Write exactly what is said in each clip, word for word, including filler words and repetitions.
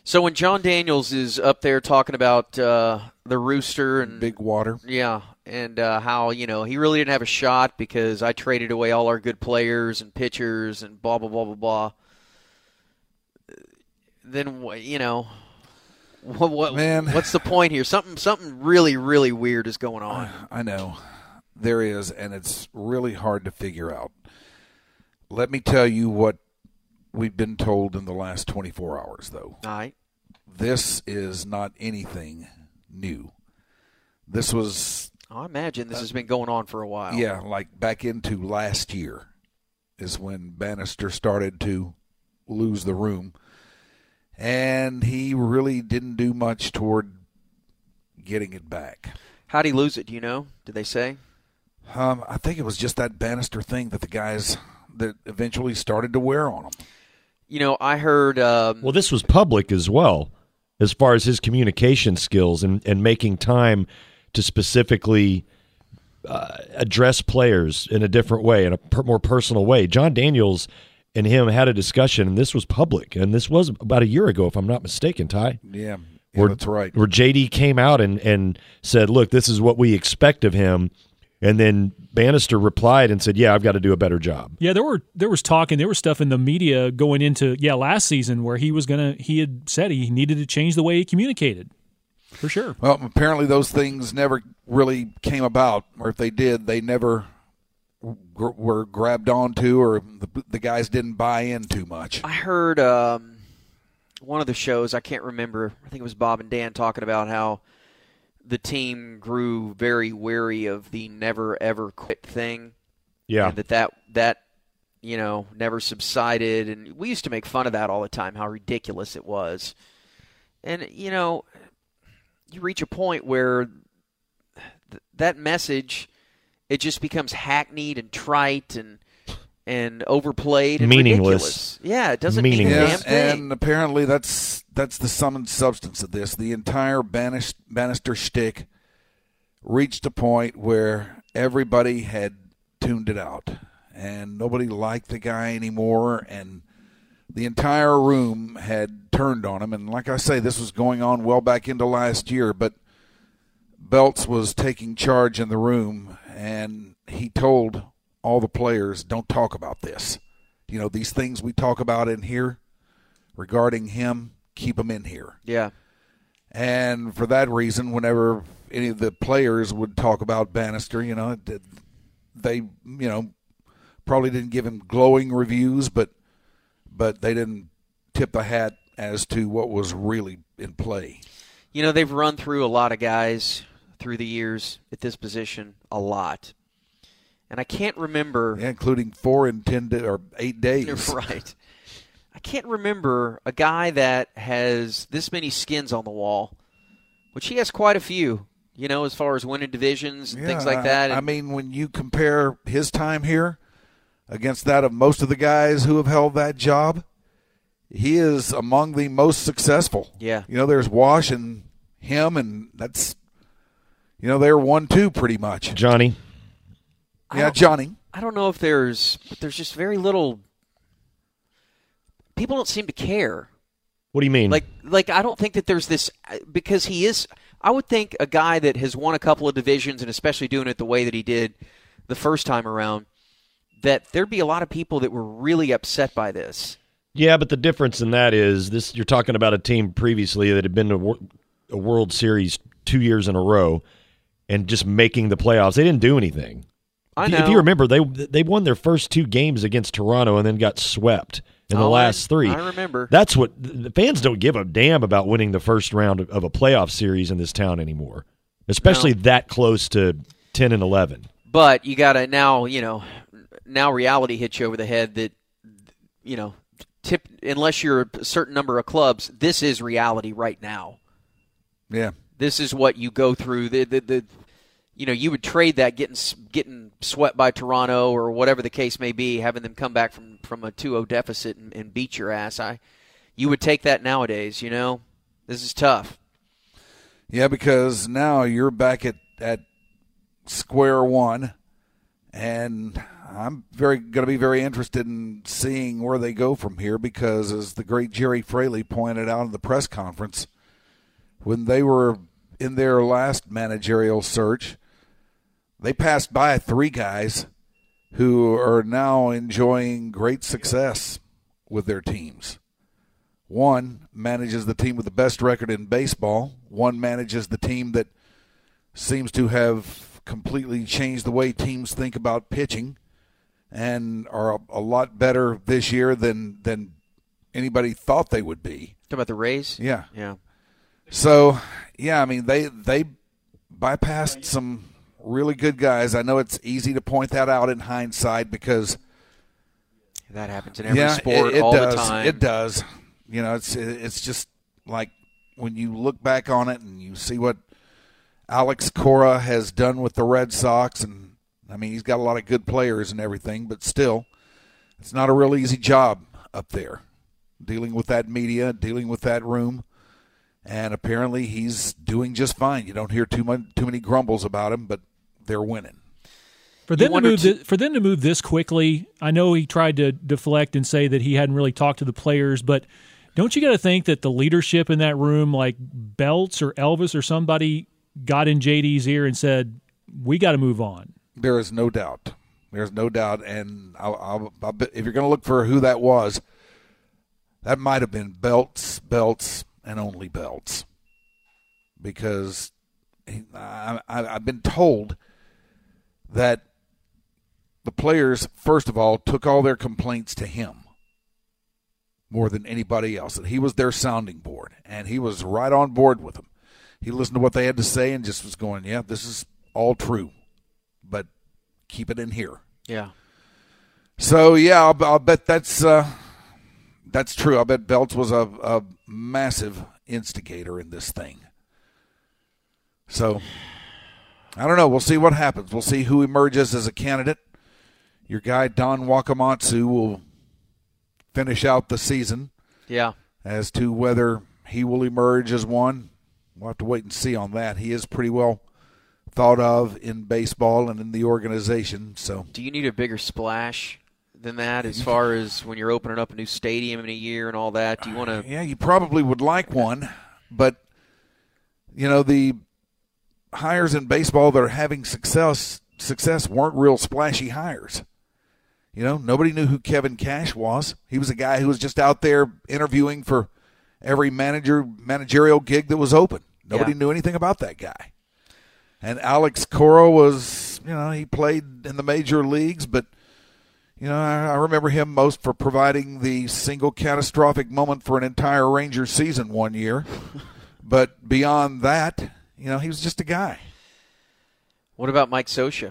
So when John Daniels is up there talking about uh, the Rooster and Big Water, yeah, and uh, how you know he really didn't have a shot because I traded away all our good players and pitchers and blah blah blah blah blah. Then you know, what, what Man. what's the point here? Something something really really weird is going on. I know there is, and it's really hard to figure out. Let me tell you what we've been told in the last twenty-four hours, though. All right. This is not anything new. This was... I imagine this uh, has been going on for a while. Yeah, like back into last year is when Bannister started to lose the room. And he really didn't do much toward getting it back. How'd he lose it, do you know? Did they say? Um, I think it was just that Bannister thing that the guys that eventually started to wear on him. You know, I heard... Um, well, this was public as well, as far as his communication skills and, and making time to specifically uh, address players in a different way, in a per- more personal way. John Daniels and him had a discussion, and this was public, and this was about a year ago, if I'm not mistaken, Ty. Yeah, yeah where, that's right. Where J D came out and, and said, look, this is what we expect of him, and then Bannister replied and said, yeah, I've got to do a better job. Yeah, there were there was talk and there was stuff in the media going into, yeah, last season where he was going to, he had said he needed to change the way he communicated, for sure. Well, apparently those things never really came about, or if they did, they never gr- were grabbed onto, or the, the guys didn't buy in too much. I heard um, one of the shows, I can't remember, I think it was Bob and Dan talking about how the team grew very wary of the never ever quit thing. Yeah. And that, that that you know never subsided, and we used to make fun of that all the time, how ridiculous it was. And you know, you reach a point where th- that message, it just becomes hackneyed and trite and and overplayed and meaningless. Ridiculous. Yeah, it doesn't Meaningless. mean a damn Yes, thing. and apparently that's that's the sum and substance of this. The entire Bannister, Bannister shtick reached a point where everybody had tuned it out, and nobody liked the guy anymore, and the entire room had turned on him. And like I say, this was going on well back into last year, but Belts was taking charge in the room, and he told all the players, don't talk about this. You know, these things we talk about in here regarding him, keep them in here. Yeah. And for that reason, whenever any of the players would talk about Bannister, you know, they, you know, probably didn't give him glowing reviews, but but they didn't tip the hat as to what was really in play. You know, they've run through a lot of guys through the years at this position, a lot. And I can't remember. Yeah, including four in ten day, or eight days. Right. I can't remember a guy that has this many skins on the wall, which he has quite a few, you know, as far as winning divisions and yeah, things like that. I, I mean, when you compare his time here against that of most of the guys who have held that job, he is among the most successful. Yeah. You know, there's Wash and him, and that's, you know, they're one two pretty much. Johnny. Yeah, Johnny. I don't know if there's, but there's just very little. People don't seem to care. What do you mean? Like, like I don't think that there's this, because he is. I would think a guy that has won a couple of divisions, and especially doing it the way that he did the first time around, that there'd be a lot of people that were really upset by this. Yeah, but the difference in that is this: you're talking about a team previously that had been to a World Series two years in a row, and just making the playoffs. They didn't do anything. I if, know. If you remember, they they won their first two games against Toronto and then got swept in the oh, last I, three. I remember. That's what the fans don't give a damn about winning the first round of, of a playoff series in this town anymore, especially no. that close to ten and eleven. But you got to now, you know, now reality hits you over the head that, you know, tip unless you're a certain number of clubs, this is reality right now. Yeah. This is what you go through. The the, the you know, you would trade that getting getting swept by Toronto or whatever the case may be, having them come back from, from a two oh deficit and, and beat your ass. I, you would take that nowadays, you know? This is tough. Yeah, because now you're back at, at square one, and I'm very going to be very interested in seeing where they go from here because, as the great Jerry Fraley pointed out in the press conference, when they were in their last managerial search, they passed by three guys who are now enjoying great success with their teams. One manages the team with the best record in baseball. One manages the team that seems to have completely changed the way teams think about pitching and are a, a lot better this year than than anybody thought they would be. Talking about the Rays? Yeah. Yeah. So, yeah, I mean, they they bypassed some really good guys. I know it's easy to point that out in hindsight because that happens in every yeah, sport it, it all does. the time. It does. You know, it's it's just like when you look back on it and you see what Alex Cora has done with the Red Sox, and I mean, he's got a lot of good players and everything, but still, it's not a real easy job up there, dealing with that media, dealing with that room, and apparently he's doing just fine. You don't hear too much, too many grumbles about him, but they're winning. For them, to move to, th- for them to move this quickly, I know he tried to deflect and say that he hadn't really talked to the players, but don't you got to think that the leadership in that room, like Belts or Elvis or somebody, got in J D's ear and said, we got to move on? There is no doubt. There's no doubt. And I'll, I'll, I'll bet if you're going to look for who that was, that might have been Belts, Belts, and only Belts. Because he, I, I, I've been told that the players, first of all, took all their complaints to him more than anybody else. That he was their sounding board, and he was right on board with them. He listened to what they had to say and just was going, yeah, this is all true, but keep it in here. Yeah. So, yeah, I'll, I'll bet that's uh, that's true. I bet Belts was a, a massive instigator in this thing. So, I don't know. We'll see what happens. We'll see who emerges as a candidate. Your guy, Don Wakamatsu, will finish out the season. Yeah. As to whether he will emerge as one, we'll have to wait and see on that. He is pretty well thought of in baseball and in the organization. So, do you need a bigger splash than that as far as when you're opening up a new stadium in a year and all that? Do you want to? Yeah, you probably would like one, but you know the hires in baseball that are having success success weren't real splashy hires. You know, nobody knew who Kevin Cash was. He was a guy who was just out there interviewing for every manager managerial gig that was open. Nobody Yeah. knew anything about that guy. And Alex Cora was, you know, he played in the major leagues, but, you know, I, I remember him most for providing the single catastrophic moment for an entire Ranger season one year. But beyond that, you know, he was just a guy. What about Mike Scioscia?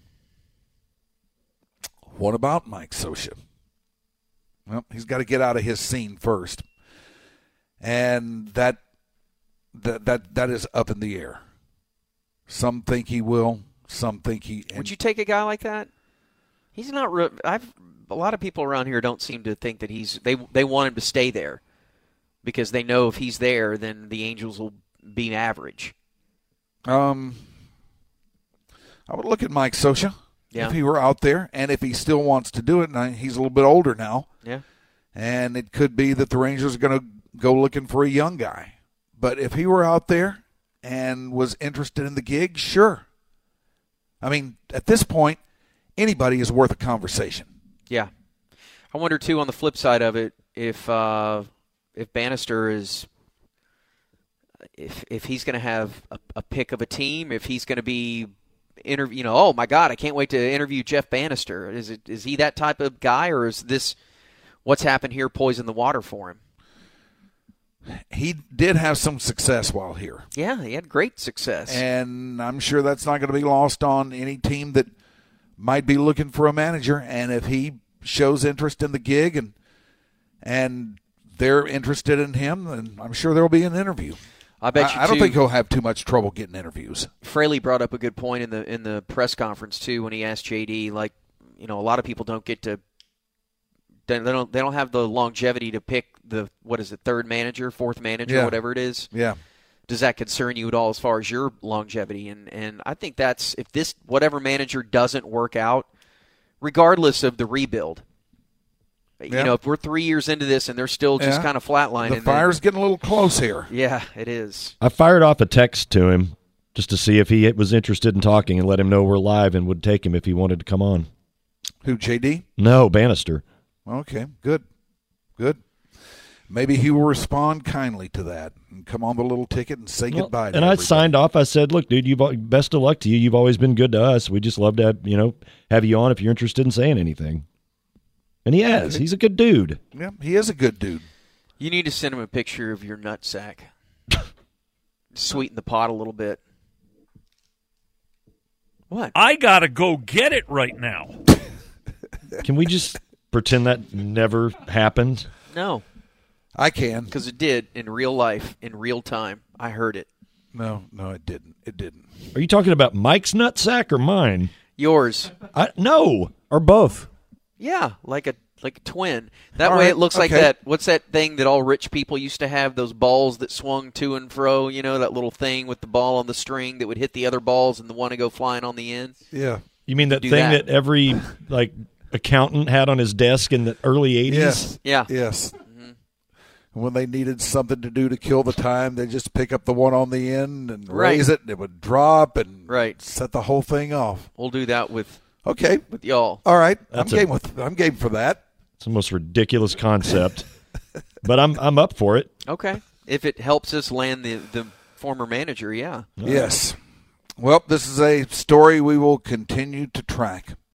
What about Mike Scioscia? Well, he's got to get out of his scene first. And that that that that is up in the air. Some think he will, some think he Would you take a guy like that? He's not re- I've a lot of people around here don't seem to think that he's they they want him to stay there because they know if he's there then the Angels will be average. Um I would look at Mike Scioscia. Yeah. If he were out there, and if he still wants to do it, and he's a little bit older now, Yeah. and it could be that the Rangers are going to go looking for a young guy. But if he were out there and was interested in the gig, sure. I mean, at this point, anybody is worth a conversation. Yeah. I wonder, too, on the flip side of it, if uh, if Bannister is if if he's going to have a, a pick of a team, if he's going to be interview, you know, oh my God, I can't wait to interview Jeff Bannister. Is it is he that type of guy, or is this what's happened here poison the water for him? He did have some success while here. Yeah, he had great success. And I'm sure that's not going to be lost on any team that might be looking for a manager. And if he shows interest in the gig and and they're interested in him, then I'm sure there will be an interview. I bet you I, I don't too, think he'll have too much trouble getting interviews. Fraley brought up a good point in the in the press conference too when he asked J D, like, you know, a lot of people don't get to they don't they don't have the longevity to pick the what is it third manager, fourth manager, Yeah. whatever it is. Yeah. Does that concern you at all as far as your longevity? And and I think that's if this whatever manager doesn't work out regardless of the rebuild. You Yeah. know, if we're three years into this and they're still just Yeah. kind of flatlining. The fire's getting a little close here. Yeah, it is. I fired off a text to him just to see if he was interested in talking and let him know we're live and would take him if he wanted to come on. Who, J D? No, Bannister. Okay, good. Good. Maybe he will respond kindly to that and come on the little ticket and say Well, goodbye to and I everybody. signed off. I said, "Look, dude, you've al- best of luck to you. You've always been good to us. We just love to have, you know have you on if you're interested in saying anything." And he has. He's a good dude. Yeah, he is a good dude. You need to send him a picture of your nutsack. Sweeten the pot a little bit. What? I got to go get it right now. Can we just pretend that never happened? No, I can. because it did in real life, in real time. I heard it. No, no, it didn't. It didn't. Are you talking about Mike's nutsack or mine? Yours. I, no. Or both. Yeah, like a like a twin. That All way right, it looks like okay. that. What's that thing that all rich people used to have? Those balls that swung to and fro. You know, that little thing with the ball on the string that would hit the other balls and the one to go flying on the end. Yeah. You mean that Do thing that. that. every like accountant had on his desk in the early eighties? Yes. Yeah. Yes. And when they needed something to do to kill the time, they just pick up the one on the end and Right. raise it, and it would drop and Right. set the whole thing off. We'll do that with Okay. with y'all. All right. That's I'm a- game with. I'm game for that. It's the most ridiculous concept. But I'm I'm up for it. Okay. If it helps us land the the former manager, yeah. Yes. Well, this is a story we will continue to track.